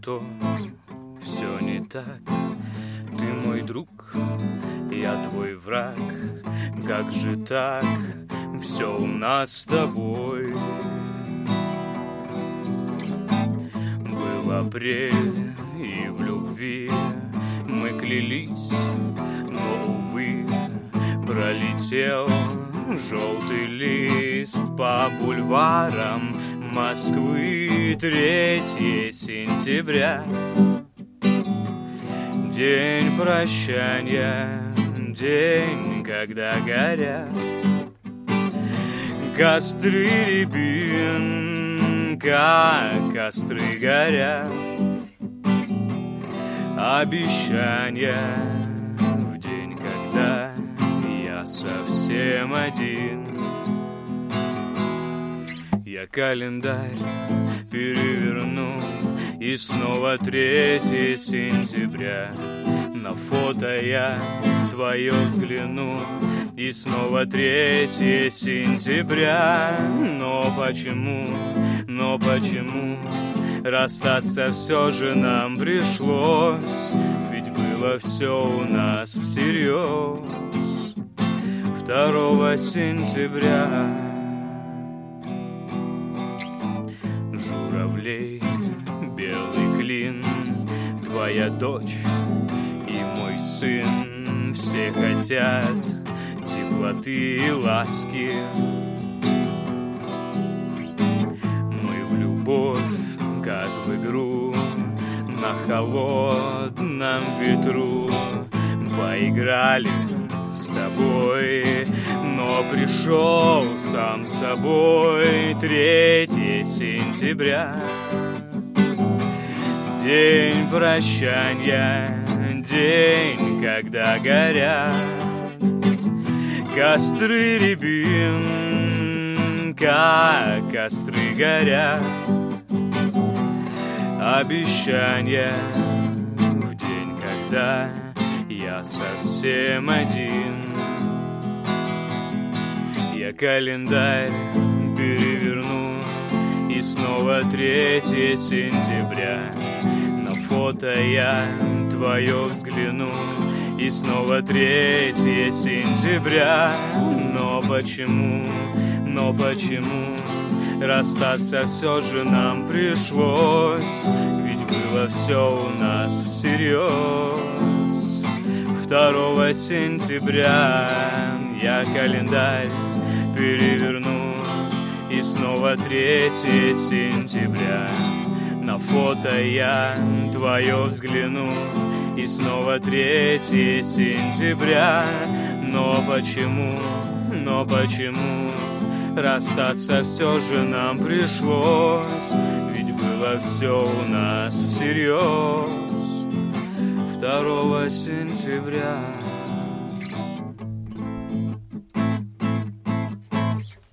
что все не так. Ты мой друг, я твой враг. Как же так? Все у нас с тобой. Был апрель, и в любви мы клялись, но, увы, пролетел желтый лист по бульварам Москвы. 3 сентября, день прощания, день, когда горят костры рябин, как костры горят обещания в день, когда я совсем один. Я календарь переверну, и снова 3 сентября. На фото я твое взгляну, и снова 3 сентября. Но почему расстаться все же нам пришлось? Ведь было все у нас всерьез. 2 сентября журавлей белый клин, твоя дочь и мой сын все хотят теплоты и ласки. Мы в любовь, как в игру, на холодном ветру поиграли с тобой, но пришел сам собой 3 сентября. День прощания, день, когда горят костры рябин, как костры горят обещания в день, когда я совсем один. Я календарь переверну, и снова 3 сентября. На фото я твое взгляну, и снова 3 сентября. Но почему расстаться все же нам пришлось? Ведь было все у нас всерьез. 2 сентября я календарь переверну, и снова 3 сентября. На фото я твое взгляну, и снова 3 сентября. Но почему расстаться все же нам пришлось? Ведь было все у нас всерьез. 2 сентября